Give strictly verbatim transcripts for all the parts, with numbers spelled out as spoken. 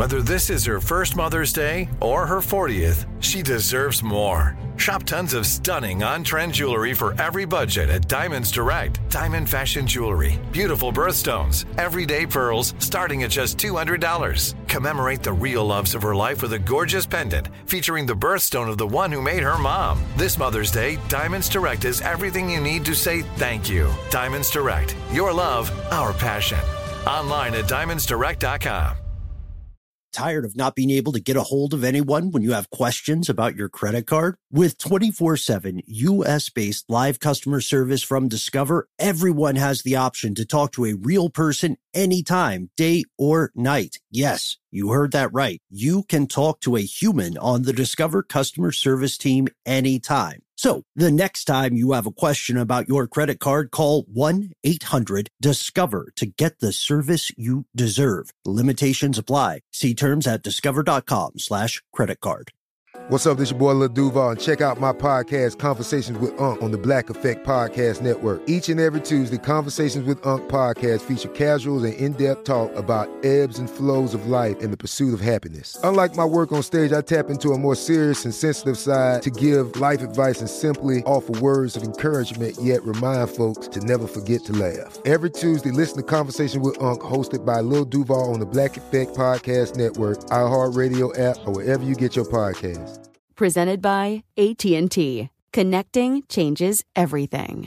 Whether this is her first Mother's Day or her fortieth, she deserves more. Shop tons of stunning on-trend jewelry for every budget at Diamonds Direct. Diamond fashion jewelry, beautiful birthstones, everyday pearls starting at just two hundred dollars. Commemorate the real loves of her life with a gorgeous pendant featuring the birthstone of the one who made her mom. This Mother's Day, Diamonds Direct is everything you need to say thank you. Diamonds Direct, your love, our passion. Online at diamonds direct dot com. Tired of not being able to get a hold of anyone when you have questions about your credit card? With twenty-four seven U S-based live customer service from Discover, everyone has the option to talk to a real person anytime, day or night. Yes, you heard that right. You can talk to a human on the Discover customer service team anytime. So the next time you have a question about your credit card, call one eight hundred discover to get the service you deserve. Limitations apply. See terms at discover.com slash credit card. What's up, this your boy Lil Duval, and check out my podcast, Conversations with Unc, on the Black Effect Podcast Network. Each and every Tuesday, Conversations with Unc podcast feature casual and in-depth talk about ebbs and flows of life and the pursuit of happiness. Unlike my work on stage, I tap into a more serious and sensitive side to give life advice and simply offer words of encouragement, yet remind folks to never forget to laugh. Every Tuesday, listen to Conversations with Unc, hosted by Lil Duval on the Black Effect Podcast Network, iHeartRadio app, or wherever you get your podcasts. Presented by A T and T. Connecting changes everything.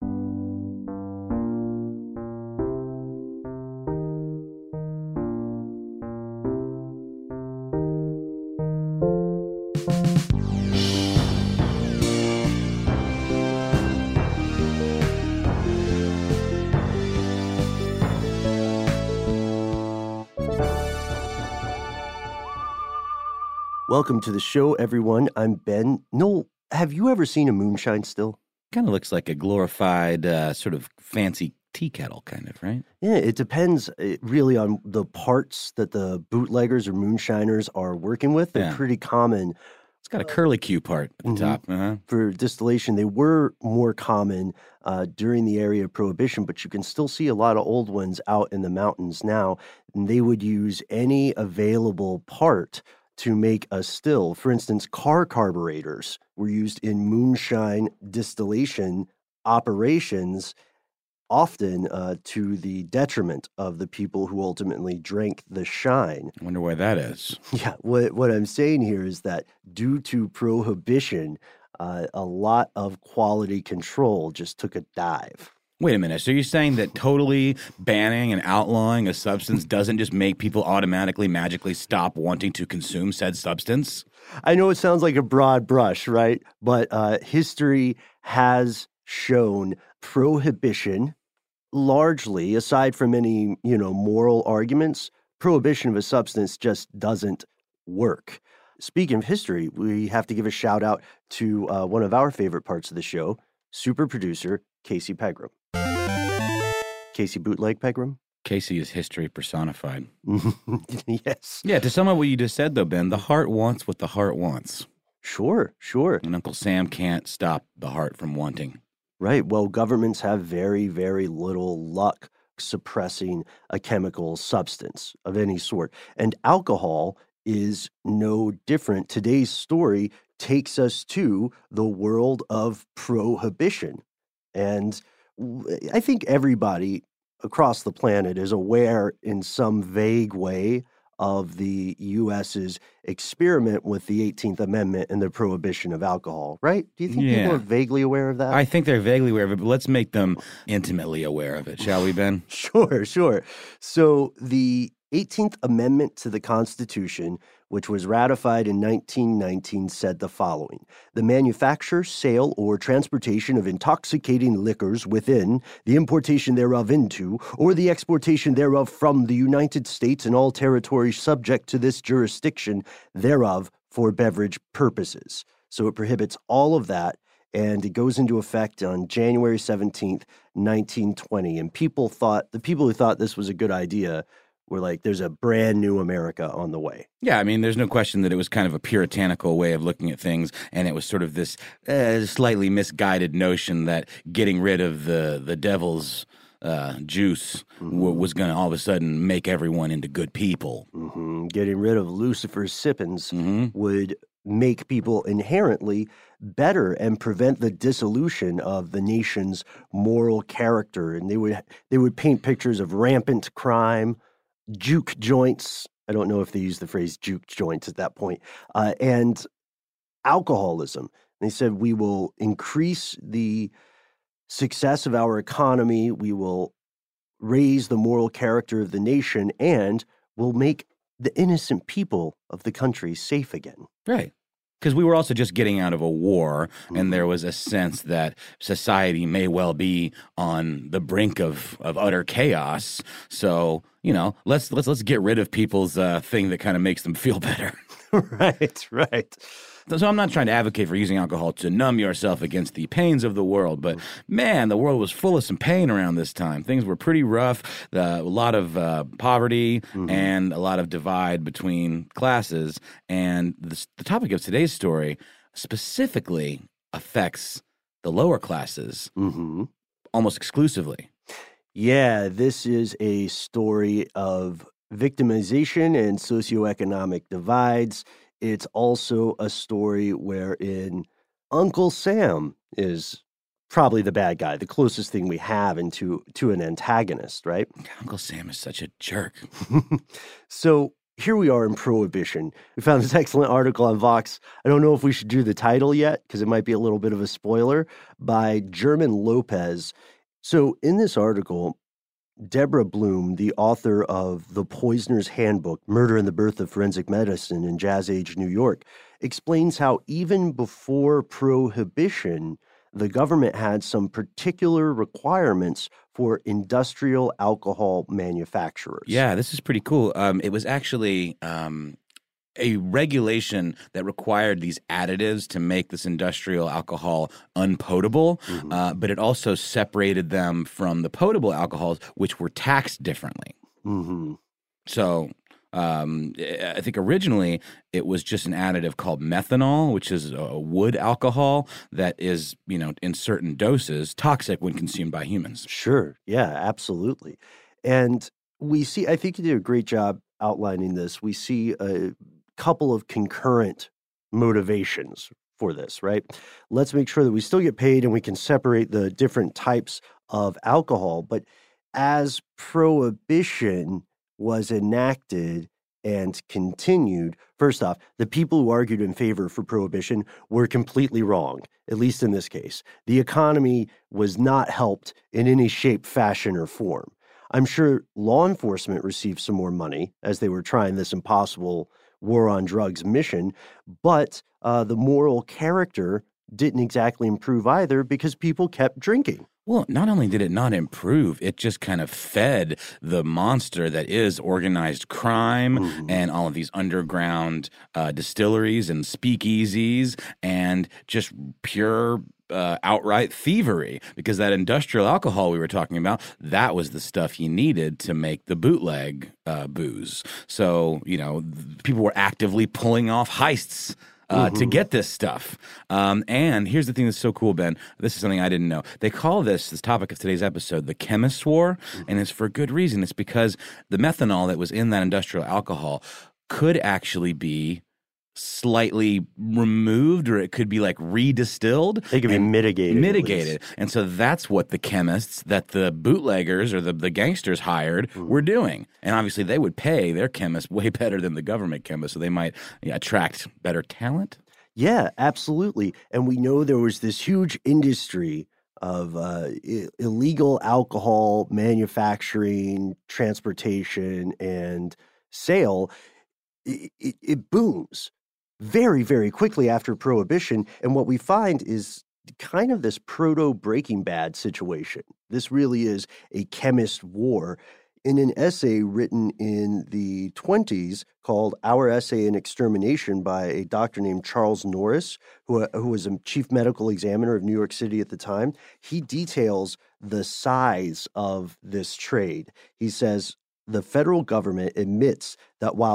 Welcome to the show, everyone. I'm Ben. Noel, have you ever seen a moonshine still? Kind of looks like a glorified uh, sort of fancy tea kettle, kind of, right? Yeah, it depends uh, really on the parts that the bootleggers or moonshiners are working with. They're Yeah. pretty common. It's got a curly-Q part at the Mhm. top. Uh-huh. For distillation. They were more common uh, during the area of Prohibition, but you can still see a lot of old ones out in the mountains now. And they would use any available part to make a still. For instance, car carburetors were used in moonshine distillation operations, often uh, to the detriment of the people who ultimately drank the shine. I wonder why that is. Yeah, what what I'm saying here is that due to Prohibition, uh, a lot of quality control just took a dive. Wait a minute. So you're saying that totally banning and outlawing a substance doesn't just make people automatically, magically stop wanting to consume said substance? I know it sounds like a broad brush, right? But uh, history has shown Prohibition, largely, aside from any, you know, moral arguments, prohibition of a substance just doesn't work. Speaking of history, we have to give a shout out to uh, one of our favorite parts of the show, super producer Casey Pegram. Casey Bootleg Pegram? Casey is history personified. Yes. Yeah, to sum up what you just said, though, Ben, the heart wants what the heart wants. Sure, sure. And Uncle Sam can't stop the heart from wanting. Right. Well, governments have very, very little luck suppressing a chemical substance of any sort. And alcohol is no different. Today's story takes us to the world of Prohibition. And I think everybody across the planet is aware in some vague way of the U S's experiment with the eighteenth Amendment and the prohibition of alcohol, right? Do you think Yeah. people are vaguely aware of that? I think they're vaguely aware of it, but let's make them intimately aware of it, shall we, Ben? Sure, sure. So the eighteenth Amendment to the Constitution, which was ratified in nineteen nineteen, said the following: the manufacture, sale, or transportation of intoxicating liquors within, the importation thereof into, or the exportation thereof from the United States and all territories subject to this jurisdiction thereof for beverage purposes. So it prohibits all of that, and it goes into effect on January seventeenth, nineteen twenty. And people thought, the people who thought this was a good idea were like, there's a brand new America on the way. Yeah, I mean, there's no question that it was kind of a puritanical way of looking at things, and it was sort of this uh, slightly misguided notion that getting rid of the the devil's uh, juice Mm-hmm. w- was going to all of a sudden make everyone into good people. Mm-hmm. Getting rid of Lucifer's sippins Mm-hmm. would make people inherently better and prevent the dissolution of the nation's moral character. And they would they would paint pictures of rampant crime, juke joints. I don't know if they used the phrase juke joints at that point, uh, and alcoholism. They said we will increase the success of our economy, we will raise the moral character of the nation, and will make the innocent people of the country safe again. Right. Because we were also just getting out of a war, Mm-hmm. and there was a sense that society may well be on the brink of, of utter chaos. So, you know, let's let's let's get rid of people's uh, thing that kind of makes them feel better. Right, right. So I'm not trying to advocate for using alcohol to numb yourself against the pains of the world, but man, the world was full of some pain around this time. Things were pretty rough. The, a lot of uh, poverty Mm-hmm. and a lot of divide between classes. And the, the topic of today's story specifically affects the lower classes Mm-hmm. almost exclusively. Yeah, this is a story of victimization and socioeconomic divides. It's also a story wherein Uncle Sam is probably the bad guy, the closest thing we have into to an antagonist, right? Uncle Sam is such a jerk. So here we are in Prohibition. We found this excellent article on Vox. I don't know if we should do the title yet because it might be a little bit of a spoiler, by German Lopez. So in this article, Deborah Bloom, the author of The Poisoner's Handbook, Murder and the Birth of Forensic Medicine in Jazz Age New York, explains how even before Prohibition, the government had some particular requirements for industrial alcohol manufacturers. Yeah, this is pretty cool. Um, it was actually um, a regulation that required these additives to make this industrial alcohol unpotable, Mm-hmm. uh, but it also separated them from the potable alcohols, which were taxed differently. Mm-hmm. So um, I think originally it was just an additive called methanol, which is a wood alcohol that is, you know, in certain doses toxic when consumed by humans. Sure. Yeah, absolutely. And we see, I think you did a great job outlining this. We see a couple of concurrent motivations for this, right? Let's make sure that we still get paid and we can separate the different types of alcohol. But as Prohibition was enacted and continued, first off, the people who argued in favor for Prohibition were completely wrong, at least in this case. The economy was not helped in any shape, fashion, or form. I'm sure law enforcement received some more money as they were trying this impossible war on drugs mission, but uh, the moral character didn't exactly improve either because people kept drinking. Well, not only did it not improve, it just kind of fed the monster that is organized crime Mhm. and all of these underground uh, distilleries and speakeasies and just pure uh, outright thievery. Because that industrial alcohol we were talking about, that was the stuff you needed to make the bootleg uh, booze. So, you know, th- people were actively pulling off heists Uh, to get this stuff. Um, and here's the thing that's so cool, Ben. This is something I didn't know. They call this, this topic of today's episode, the Chemist's War, and it's for good reason. It's because the methanol that was in that industrial alcohol could actually be slightly removed, or it could be like redistilled. They could be and mitigated. at Mitigated. least. And so that's what the chemists that the bootleggers or the, the gangsters hired were doing. And obviously they would pay their chemists way better than the government chemists, so they might yeah, attract better talent. Yeah, absolutely. And we know there was this huge industry of uh, I- illegal alcohol manufacturing, transportation, and sale. It, it, it booms very, very quickly after Prohibition. And what we find is kind of this proto Breaking Bad situation. This really is a chemist war. In an essay written in the twenties called Our Essay in Extermination by a doctor named Charles Norris, who, who was a chief medical examiner of New York City at the time, he details the size of this trade. He says the federal government admits that while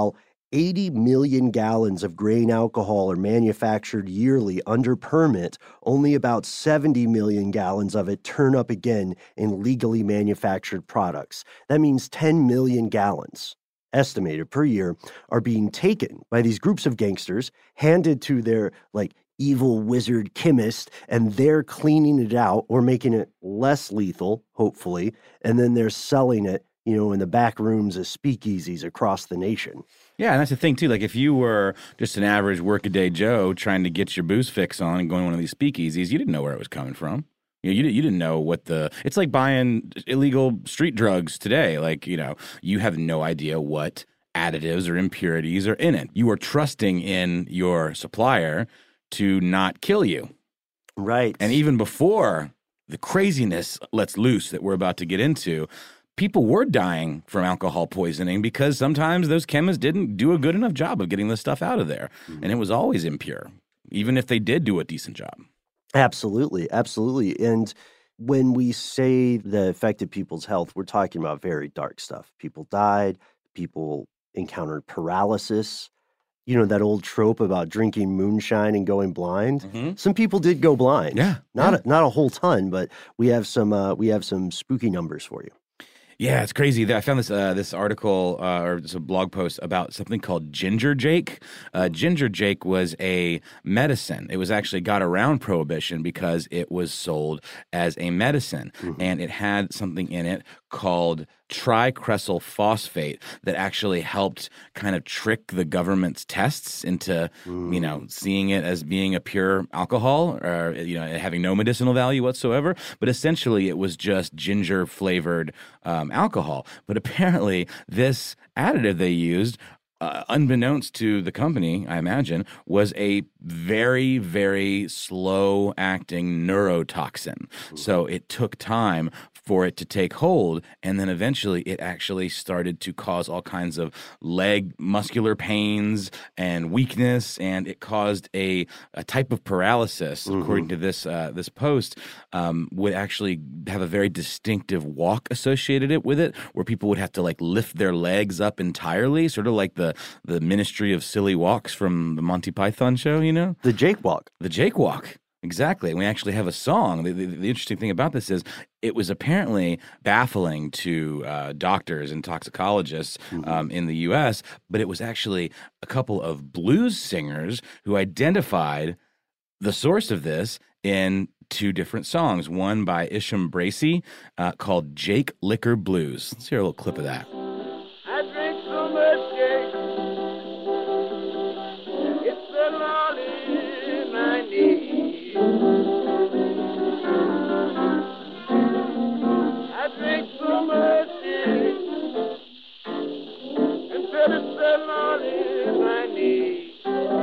eighty million gallons of grain alcohol are manufactured yearly under permit. Only about seventy million gallons of it turn up again in legally manufactured products. That means ten million gallons, estimated per year, are being taken by these groups of gangsters, handed to their, like, evil wizard chemist, and they're cleaning it out or making it less lethal, hopefully, and then they're selling it, you know, in the back rooms of speakeasies across the nation. Yeah, and that's the thing, too. Like, if you were just an average workaday Joe trying to get your booze fix on and going to one of these speakeasies, you didn't know where it was coming from. You know, you, you didn't know what the – it's like buying illegal street drugs today. Like, you know, you have no idea what additives or impurities are in it. You are trusting in your supplier to not kill you. Right. And even before the craziness lets loose that we're about to get into, people were dying from alcohol poisoning because sometimes those chemists didn't do a good enough job of getting the stuff out of there. Mm-hmm. And it was always impure, even if they did do a decent job. Absolutely. Absolutely. And when we say that affected people's health, we're talking about very dark stuff. People died. People encountered paralysis. You know, that old trope about drinking moonshine and going blind. Mm-hmm. Some people did go blind. Yeah. Not yeah. A, not a whole ton, but we have some uh, we have some spooky numbers for you. Yeah, it's crazy. I found this uh, this article uh, or this a blog post about something called Ginger Jake. Uh, Ginger Jake was a medicine. It was actually got around Prohibition because it was sold as a medicine, mm-hmm. and it had something in it called tricresyl phosphate that actually helped kind of trick the government's tests into, mm. you know, seeing it as being a pure alcohol or, you know, having no medicinal value whatsoever. But essentially it was just ginger flavored um, alcohol. But apparently this additive they used, Uh, unbeknownst to the company, I imagine, was a very, very slow-acting neurotoxin. So it took time for it to take hold, and then eventually it actually started to cause all kinds of leg muscular pains and weakness, and it caused a, a type of paralysis, mm-hmm. according to this uh, this post, um, would actually have a very distinctive walk associated it with it, where people would have to like lift their legs up entirely, sort of like the the Ministry of Silly Walks from the Monty Python show, you know? The Jake Walk. The Jake Walk. Exactly. And we actually have a song. The, the, the interesting thing about this is it was apparently baffling to uh, doctors and toxicologists mm-hmm. um, in the U S, but it was actually a couple of blues singers who identified the source of this in two different songs. One by Isham Bracey uh, called Jake Liquor Blues. Let's hear a little clip of that. I drink so much Jake, it's the lolly I need. I drink so much Jake, until it's the lolly I need.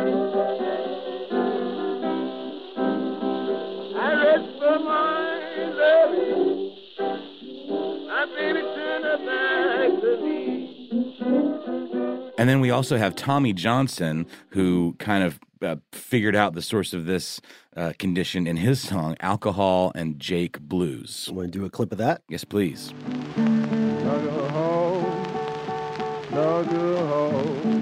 I rest for my loving, my baby turn her back to me. And then we also have Tommy Johnson, who kind of uh, figured out the source of this uh, condition in his song, Alcohol and Jake Blues. Want to do a clip of that? Yes, please. Alcohol, alcohol,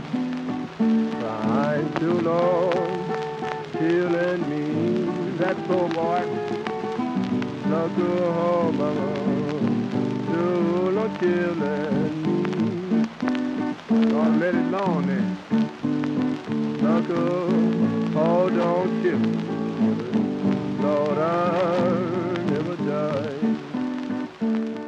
crying too long, killing me. That's so, boy. Alcohol, mama, too long, killing me. Don't let it alone then. Alcohol, don't kill me. Lord, I never die.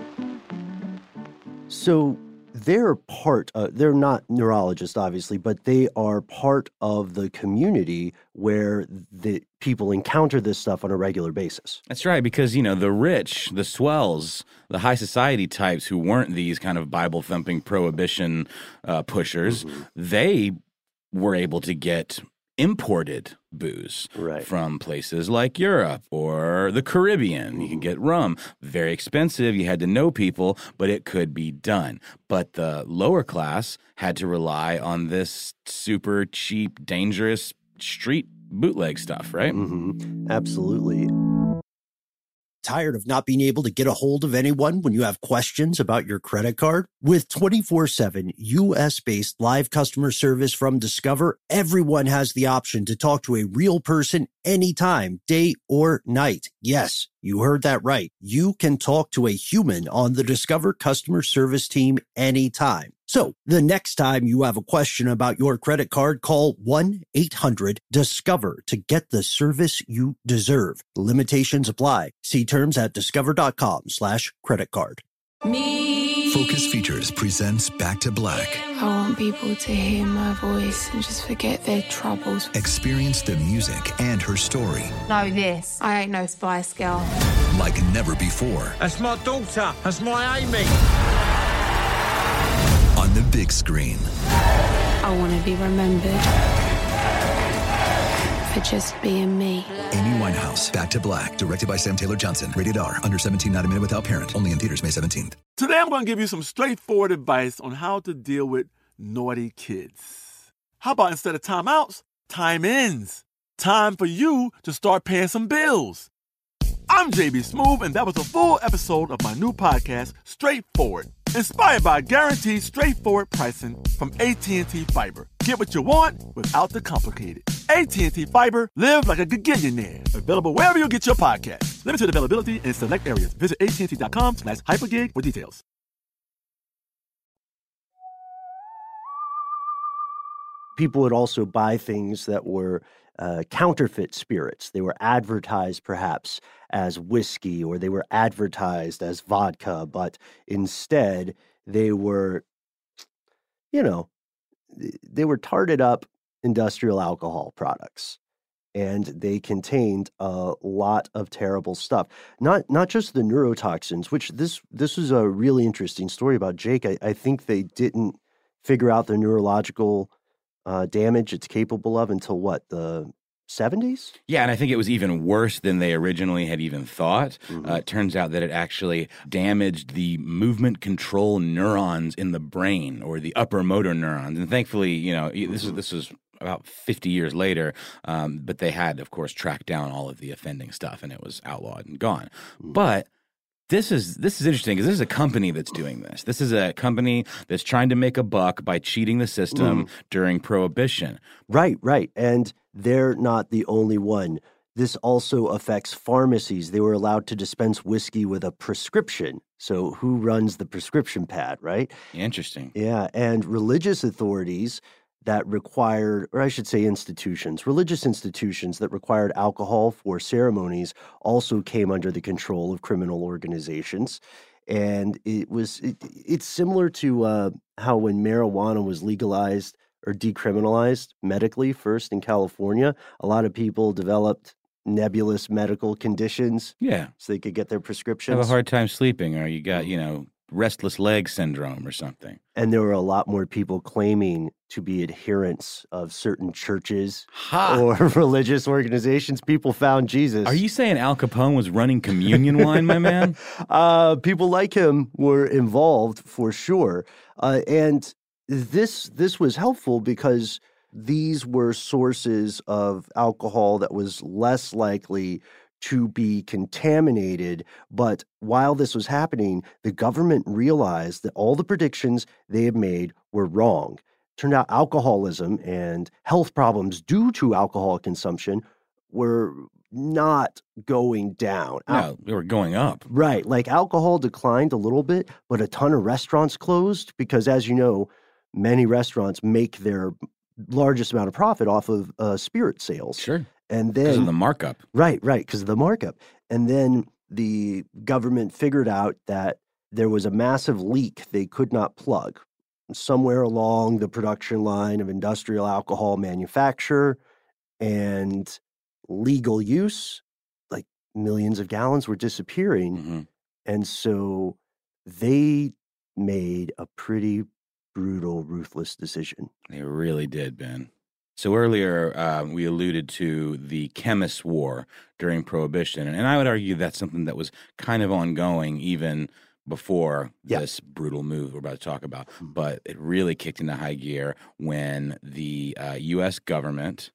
So they're part of, they're not neurologists, obviously, but they are part of the community where the people encounter this stuff on a regular basis. That's right, because, you know, the rich, the swells, the high society types who weren't these kind of Bible-thumping prohibition uh, pushers, mm-hmm. they were able to get imported booze right. from places like Europe or the Caribbean. Mm-hmm. You could get rum. Very expensive. You had to know people, but it could be done. But the lower class had to rely on this super cheap, dangerous street bootleg stuff, right? Mm-hmm. Absolutely. Tired of not being able to get a hold of anyone when you have questions about your credit card? With twenty-four seven U S-based live customer service from Discover, everyone has the option to talk to a real person anytime, day or night. Yes, you heard that right. You can talk to a human on the Discover customer service team anytime. So the next time you have a question about your credit card, call one eight hundred discover to get the service you deserve. Limitations apply. See terms at discover.com slash credit card. Me. Focus Features presents Back to Black. I want people to hear my voice and just forget their troubles. Experience the music and her story. Know this. I ain't no Spice Girl. Like never before. That's my daughter. That's my Amy. On the big screen. I want to be remembered for just being me. Amy Winehouse, Back to Black, directed by Sam Taylor Johnson. Rated R, under seventeen, not a minute without parent. Only in theaters May seventeenth. Today I'm going to give you some straightforward advice on how to deal with naughty kids. How about instead of timeouts, time ins? Time for you to start paying some bills. I'm J B Smoove, and that was a full episode of my new podcast, Straightforward, inspired by guaranteed straightforward pricing from A T and T Fiber. Get what you want without the complicated. A T and T Fiber, live like a gigillionaire. Available wherever you get your podcast. Limited availability in select areas. Visit att.com slash hypergig for details. People would also buy things that were uh, counterfeit spirits. They were advertised perhaps as whiskey, or they were advertised as vodka, but instead they were, you know, they were tarted up industrial alcohol products, and they contained a lot of terrible stuff. Not not just the neurotoxins, which this this is a really interesting story about Jake. I, I think they didn't figure out the neurological uh, damage it's capable of until what, the seventies? Yeah, and I think it was even worse than they originally had even thought. Mm-hmm. Uh, it turns out that it actually damaged the movement control neurons in the brain, or the upper motor neurons. And thankfully, you know, mm-hmm. this is this was about fifty years later, um, but they had, of course, tracked down all of the offending stuff, and it was outlawed and gone. Mm-hmm. But This is this is interesting because this is a company that's doing this. This is a company that's trying to make a buck by cheating the system mm. during Prohibition. Right, right. And they're not the only one. This also affects pharmacies. They were allowed to dispense whiskey with a prescription. So who runs the prescription pad, right? Interesting. Yeah, and religious authorities that required, or I should say institutions, religious institutions that required alcohol for ceremonies also came under the control of criminal organizations. And it was, it, it's similar to uh, how when marijuana was legalized or decriminalized medically first in California, a lot of people developed nebulous medical conditions. Yeah. So they could get their prescriptions. Have a hard time sleeping, or you got, you know, restless leg syndrome or something. And there were a lot more people claiming to be adherents of certain churches ha. or religious organizations. People found Jesus. Are you saying Al Capone was running communion wine, my man? Uh, people like him were involved for sure. Uh, and this this was helpful because these were sources of alcohol that was less likely to be contaminated. But while this was happening, the government realized that all the predictions they had made were wrong. Turned out alcoholism and health problems due to alcohol consumption were not going down. No, they were going up. Right. Like alcohol declined a little bit, but a ton of restaurants closed because, as you know, many restaurants make their largest amount of profit off of uh, spirit sales. Sure. And then, because of the markup. Right, right, because of the markup. And then the government figured out that there was a massive leak they could not plug somewhere along the production line of industrial alcohol manufacture and legal use. Like millions of gallons were disappearing. Mm-hmm. And so they made a pretty brutal, ruthless decision. They really did, Ben. So earlier, uh, we alluded to the chemist's war during Prohibition, and I would argue that's something that was kind of ongoing even before yeah. this brutal move we're about to talk about. But it really kicked into high gear when the uh, U S government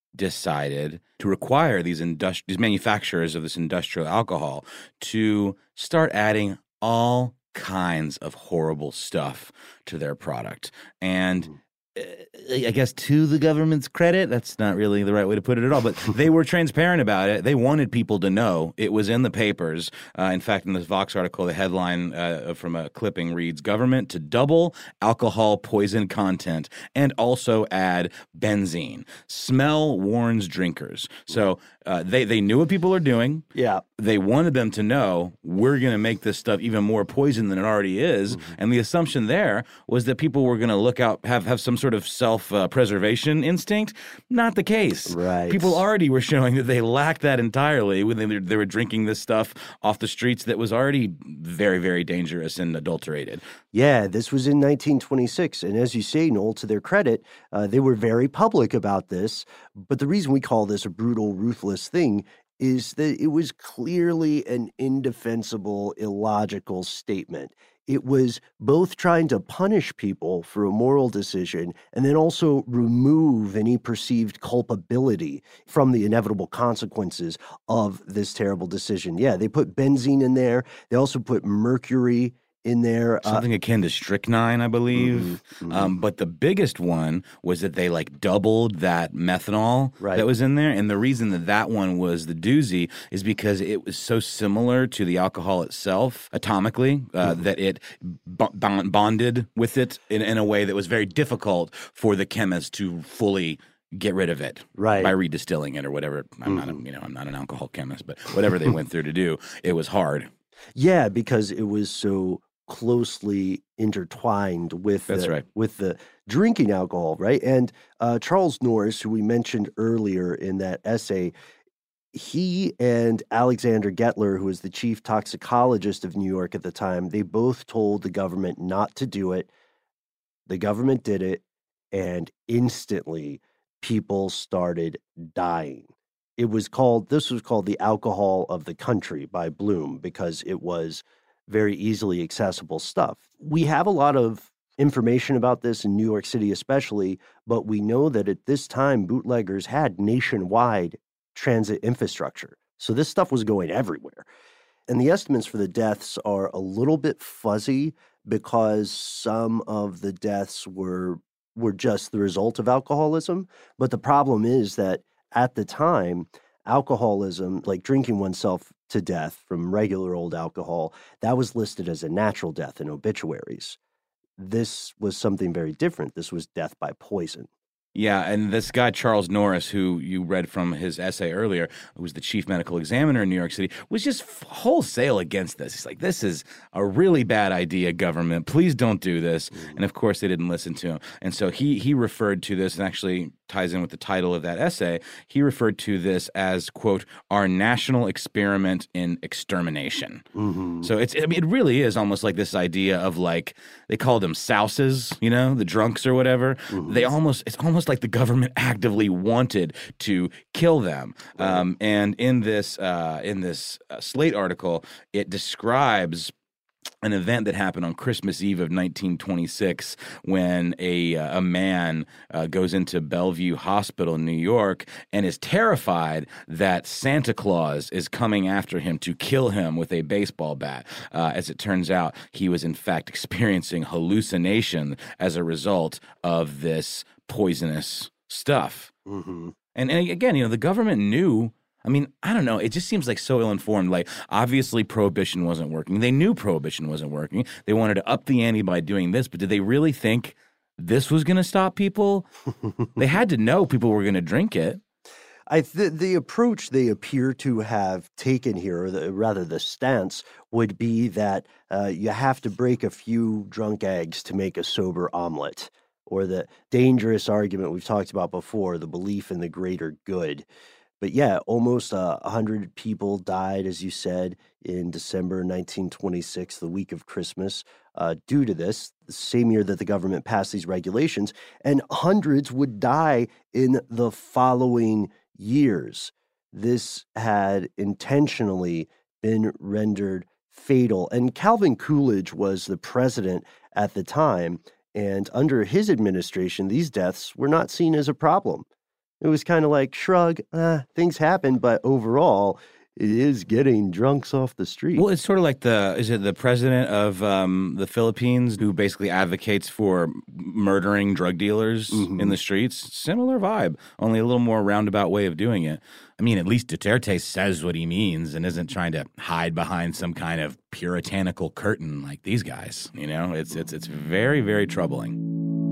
decided to require these, industri- these manufacturers of this industrial alcohol to start adding all kinds of horrible stuff to their product. And uh, I guess to the government's credit, that's not really the right way to put it at all, but they were transparent about it. They wanted people to know. It was in the papers. Uh, in fact, in this Vox article, the headline uh, from a clipping reads, "Government to double alcohol poison content and also add benzene. Smell warns drinkers." So uh, they, they knew what people are doing. Yeah. They wanted them to know, we're going to make this stuff even more poison than it already is. Mm-hmm. And the assumption there was that people were going to look out, have, have some sort of self-preservation uh, instinct. Not the case. Right. People already were showing that they lacked that entirely when they were, they were drinking this stuff off the streets that was already very, very dangerous and adulterated. Yeah, this was in nineteen twenty-six. And as you say, Noel, to their credit, uh, they were very public about this. But the reason we call this a brutal, ruthless thing is that it was clearly an indefensible, illogical statement. It was both trying to punish people for a moral decision and then also remove any perceived culpability from the inevitable consequences of this terrible decision. Yeah, they put benzene in there. They also put mercury in there. Something uh, akin to strychnine, I believe. Mm-hmm, mm-hmm. Um, but the biggest one was that they like doubled that methanol right. that was in there. And the reason that that one was the doozy is because it was so similar to the alcohol itself atomically uh, mm-hmm. that it b- bonded with it in, in a way that was very difficult for the chemist to fully get rid of it right. by redistilling it or whatever. I'm mm-hmm. not, a, you know, I'm not an alcohol chemist, but whatever they went through to do, it was hard. Yeah, because it was so closely intertwined with That's the, right. with the drinking alcohol, right? And uh, Charles Norris, who we mentioned earlier in that essay, he and Alexander Gettler, who was the chief toxicologist of New York at the time, they both told the government not to do it. The government did it, and instantly people started dying. It was called, this was called the alcohol of the country by Bloom because it was very easily accessible stuff. We have a lot of information about this in New York City especially, but we know that at this time, bootleggers had nationwide transit infrastructure. So this stuff was going everywhere. And the estimates for the deaths are a little bit fuzzy because some of the deaths were were just the result of alcoholism. But the problem is that at the time, alcoholism, like drinking oneself to death from regular old alcohol, that was listed as a natural death in obituaries. This was something very different. This was death by poison. Yeah, and this guy, Charles Norris, who you read from his essay earlier, who was the chief medical examiner in New York City, was just wholesale against this. He's like, this is a really bad idea, government. Please don't do this. Mm-hmm. And of course, they didn't listen to him. And so he he referred to this, and actually ties in with the title of that essay. He referred to this as, quote, our national experiment in extermination. Mm-hmm. So it's, I mean, it really is almost like this idea of like, they called them souses, you know, the drunks or whatever. Mm-hmm. They almost, it's almost like the government actively wanted to kill them. Right. Um, and in this, uh, in this uh, Slate article, it describes an event that happened on Christmas Eve of nineteen twenty-six when a uh, a man uh, goes into Bellevue Hospital in New York and is terrified that Santa Claus is coming after him to kill him with a baseball bat. Uh, as it turns out, he was in fact experiencing hallucination as a result of this poisonous stuff. Mm-hmm. And, and again, you know, the government knew. I mean, I don't know. It just seems like so ill-informed. Like, obviously, prohibition wasn't working. They knew prohibition wasn't working. They wanted to up the ante by doing this, but did they really think this was going to stop people? They had to know people were going to drink it. I th- the approach they appear to have taken here, or the, rather the stance, would be that uh, you have to break a few drunk eggs to make a sober omelet, or the dangerous argument we've talked about before, the belief in the greater good. But yeah, almost uh, one hundred people died, as you said, in December nineteen twenty-six, the week of Christmas, uh, due to this, the same year that the government passed these regulations, and hundreds would die in the following years. This had intentionally been rendered fatal. And Calvin Coolidge was the president at the time, and under his administration, these deaths were not seen as a problem. It was kind of like shrug, uh, things happen, but overall, it is getting drunks off the street. Well, it's sort of like the, is it the president of um, the Philippines who basically advocates for murdering drug dealers mm-hmm. in the streets? Similar vibe, only a little more roundabout way of doing it. I mean, at least Duterte says what he means and isn't trying to hide behind some kind of puritanical curtain like these guys. You know, it's it's it's very, very troubling.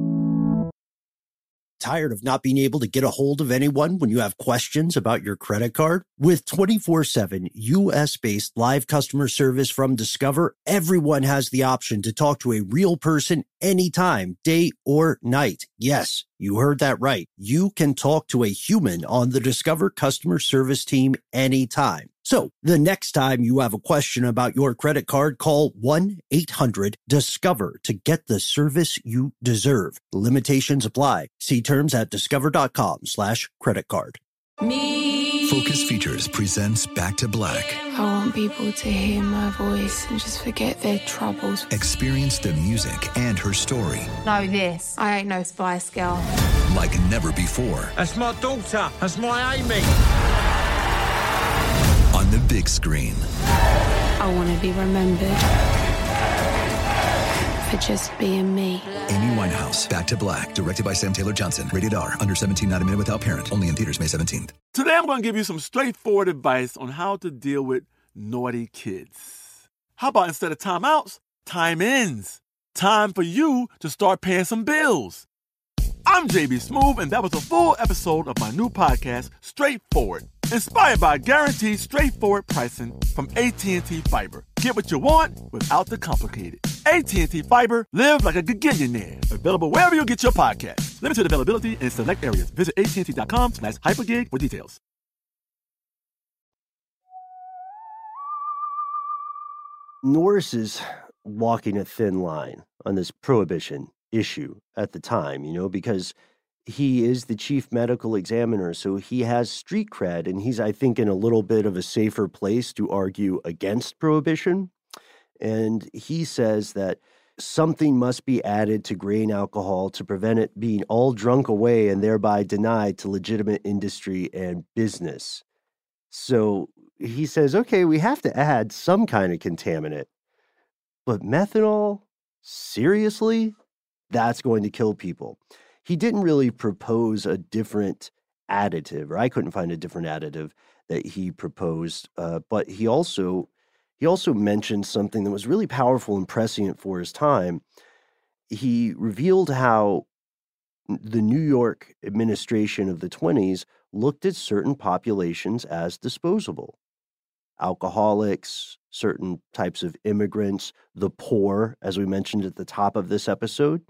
Tired of not being able to get a hold of anyone when you have questions about your credit card? With twenty-four seven U S-based live customer service from Discover, everyone has the option to talk to a real person anytime, day or night. Yes, you heard that right. You can talk to a human on the Discover customer service team anytime. So the next time you have a question about your credit card, call one eight hundred discover to get the service you deserve. Limitations apply. See terms at discover.com slash credit card. Me. Focus Features presents Back to Black. I want people to hear my voice and just forget their troubles. Experience the music and her story. Know this. I ain't no Spice Girl. Like never before. That's my daughter. That's my Amy. On the big screen. I want to be remembered for just being me. Amy Winehouse, Back to Black, directed by Sam Taylor Johnson. Rated R, under seventeen, not a minute without parent. Only in theaters May seventeenth. Today I'm going to give you some straightforward advice on how to deal with naughty kids. How about instead of timeouts, time-ins? Time for you to start paying some bills. I'm J B Smoove, and that was a full episode of my new podcast, Straightforward, inspired by guaranteed straightforward pricing from A T and T Fiber. Get what you want without the complicated. A T and T Fiber, live like a gigillionaire. Available wherever you get your podcast. Limited availability in select areas. Visit att.com slash hypergig for details. Norris is walking a thin line on this prohibition issue at the time, you know, because he is the chief medical examiner, so he has street cred, and he's, I think, in a little bit of a safer place to argue against prohibition. And he says that something must be added to grain alcohol to prevent it being all drunk away and thereby denied to legitimate industry and business. So he says, okay, we have to add some kind of contaminant, but methanol? Seriously? That's going to kill people. He didn't really propose a different additive, or I couldn't find a different additive that he proposed, uh, but he also he also mentioned something that was really powerful and prescient for his time. He revealed how the New York administration of the twenties looked at certain populations as disposable. Alcoholics, certain types of immigrants, the poor, as we mentioned at the top of this episode.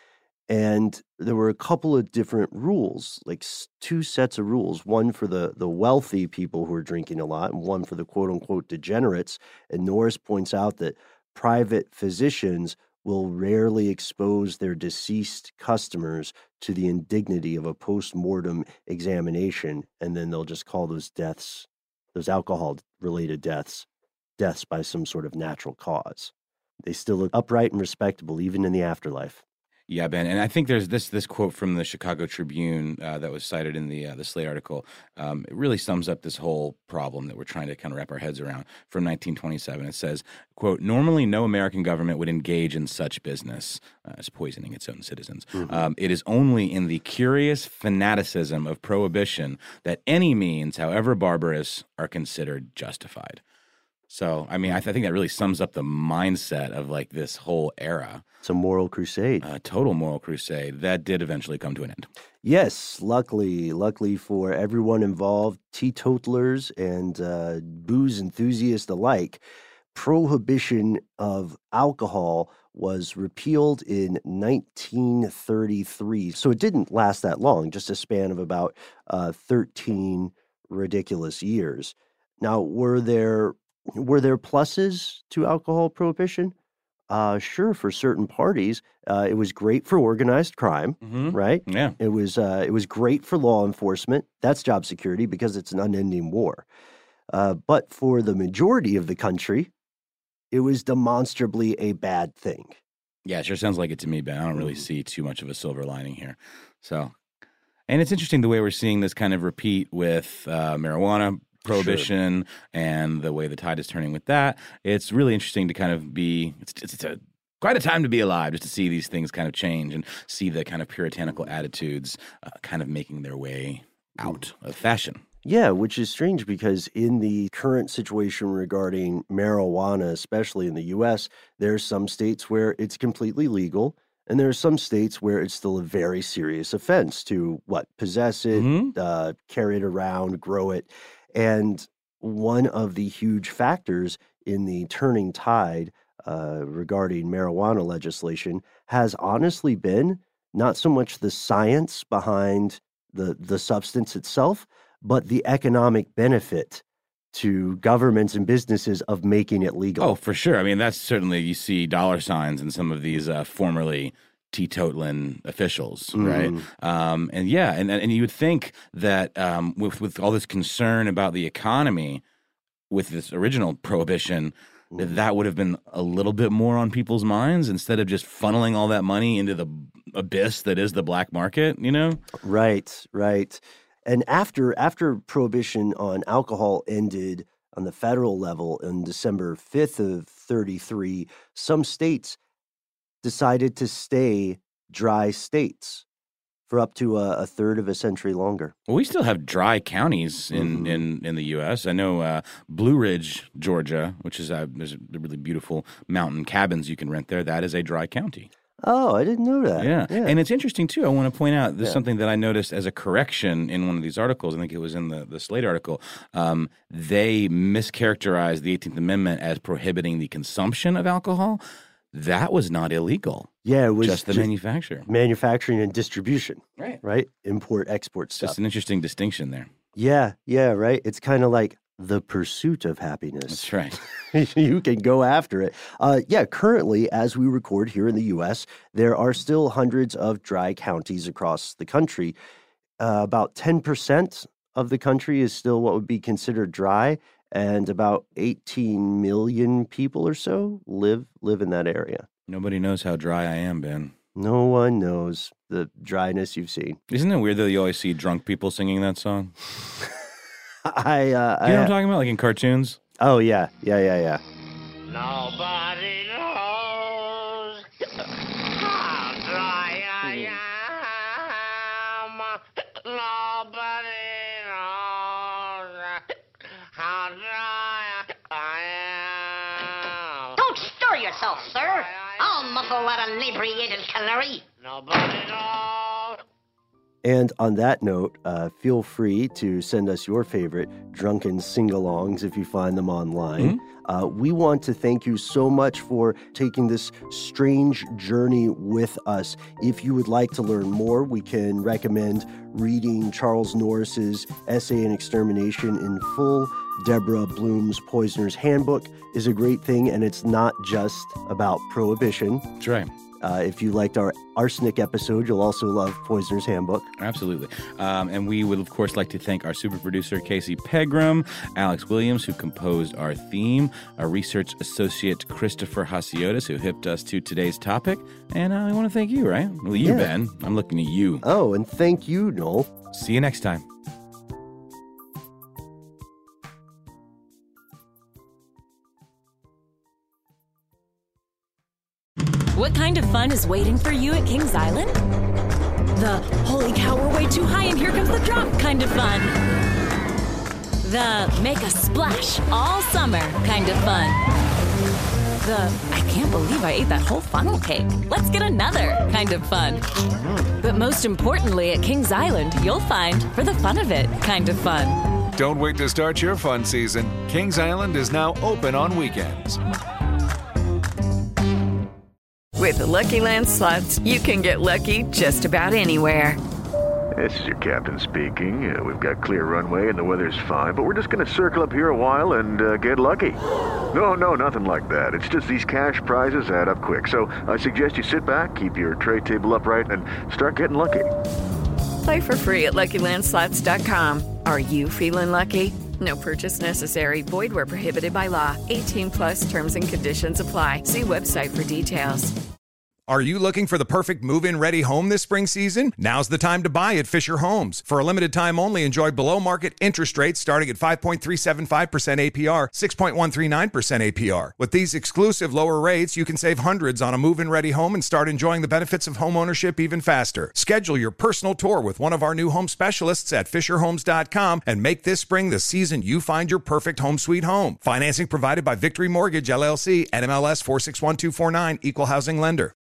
And there were a couple of different rules, like two sets of rules, one for the, the wealthy people who are drinking a lot and one for the quote-unquote degenerates. And Norris points out that private physicians will rarely expose their deceased customers to the indignity of a post-mortem examination, and then they'll just call those deaths, those alcohol-related deaths, deaths by some sort of natural cause. They still look upright and respectable, even in the afterlife. Yeah, Ben, and I think there's this this quote from the Chicago Tribune uh, that was cited in the uh, the Slate article. Um, it really sums up this whole problem that we're trying to kind of wrap our heads around. From nineteen twenty-seven, it says, quote, "Normally no American government would engage in such business," uh, as poisoning its own citizens. Mm-hmm. Um, it is only in the curious fanaticism of prohibition that any means, however barbarous, are considered justified. So, I mean, I, th- I think that really sums up the mindset of like this whole era. It's a moral crusade. A total moral crusade that did eventually come to an end. Yes, luckily, luckily for everyone involved, teetotalers and uh, booze enthusiasts alike, prohibition of alcohol was repealed in nineteen thirty-three. So it didn't last that long, just a span of about uh, thirteen ridiculous years. Now, were there were there pluses to alcohol prohibition? Uh, sure, for certain parties, uh, it was great for organized crime, mm-hmm. right? Yeah, it was. Uh, it was great for law enforcement. That's job security because it's an unending war. Uh, but for the majority of the country, it was demonstrably a bad thing. Yeah, it sure sounds like it to me, Ben. I don't really see too much of a silver lining here. So, And it's interesting the way we're seeing this kind of repeat with uh, marijuana prohibition sure. and the way the tide is turning with that. It's really interesting to kind of be, it's, it's a quite a time to be alive just to see these things kind of change and see the kind of puritanical attitudes uh, kind of making their way out of fashion. Yeah, which is strange because in the current situation regarding marijuana, especially in the U S, there's some states where it's completely legal, and there are some states where it's still a very serious offense to, what, possess it, mm-hmm. uh, carry it around, grow it. And one of the huge factors in the turning tide uh, regarding marijuana legislation has honestly been not so much the science behind the, the substance itself, but the economic benefit to governments and businesses of making it legal. Oh, for sure. I mean, that's certainly, you see dollar signs in some of these uh, formerly teetotaling officials, right? Mm. Um, and yeah, and and you would think that um, with with all this concern about the economy, with this original prohibition, mm. that that would have been a little bit more on people's minds instead of just funneling all that money into the abyss that is the black market, you know? Right, right. And after after prohibition on alcohol ended on the federal level on December fifth of thirty-three, some states decided to stay dry states for up to a, a third of a century longer. Well, we still have dry counties in, mm-hmm. in, in the U S. I know uh, Blue Ridge, Georgia, which is a, there's a really beautiful mountain cabins you can rent there. That is a dry county. Oh, I didn't know that. Yeah. yeah. And it's interesting, too. I want to point out there's yeah. something that I noticed as a correction in one of these articles. I think it was in the, the Slate article. Um, they mischaracterized the eighteenth Amendment as prohibiting the consumption of alcohol. That was not illegal. Yeah, it was just the just manufacture. Manufacturing and distribution. Right. Right? Import, export stuff. Just an interesting distinction there. Yeah, yeah, right. It's kind of like the pursuit of happiness. That's right. You can go after it. Uh, yeah, currently, as we record here in the U S, there are still hundreds of dry counties across the country. Uh, about ten percent of the country is still what would be considered dry, and about eighteen million people or so live live in that area. Nobody knows how dry I am, Ben. No one knows the dryness you've seen. Isn't it weird that you always see drunk people singing that song? I, uh, you know I, what I'm talking about, like in cartoons? Oh, yeah, yeah, yeah, yeah. Nobody knows how dry I am. Nobody knows how dry I am. Don't stir yourself, sir. I'll muffle that inebriated canary. Nobody knows. And on that note, uh, feel free to send us your favorite drunken sing-alongs if you find them online. Mm-hmm. Uh, we want to thank you so much for taking this strange journey with us. If you would like to learn more, we can recommend reading Charles Norris's Essay in Extermination in full. Deborah Bloom's Poisoner's Handbook is a great thing, and it's not just about prohibition. That's right. Uh, if you liked our arsenic episode, you'll also love Poisoner's Handbook. Absolutely. Um, and we would, of course, like to thank our super producer, Casey Pegram, Alex Williams, who composed our theme, our research associate, Christopher Hasiotis, who hipped us to today's topic. And uh, I want to thank you, right? Well, you, yeah. Ben. I'm looking at you. Oh, and thank you, Noel. See you next time. What kind of fun is waiting for you at Kings Island? The holy cow, we're way too high and here comes the drop kind of fun. The make a splash all summer kind of fun. The I can't believe I ate that whole funnel cake. Let's get another kind of fun. But most importantly, at Kings Island, you'll find for the fun of it kind of fun. Don't wait to start your fun season. Kings Island is now open on weekends. With the Lucky Land Slots, you can get lucky just about anywhere. This is your captain speaking. Uh, we've got clear runway and the weather's fine, but we're just going to circle up here a while and uh, get lucky. No, no, nothing like that. It's just these cash prizes add up quick. So I suggest you sit back, keep your tray table upright, and start getting lucky. Play for free at Lucky Land Slots dot com. Are you feeling lucky? No purchase necessary. Void where prohibited by law. eighteen plus terms and conditions apply. See website for details. Are you looking for the perfect move-in ready home this spring season? Now's the time to buy at Fisher Homes. For a limited time only, enjoy below-market interest rates starting at five point three seven five percent A P R, six point one three nine percent A P R. With these exclusive lower rates, you can save hundreds on a move-in ready home and start enjoying the benefits of home ownership even faster. Schedule your personal tour with one of our new home specialists at fisher homes dot com and make this spring the season you find your perfect home sweet home. Financing provided by Victory Mortgage, L L C, N M L S four six one two four nine, Equal Housing Lender.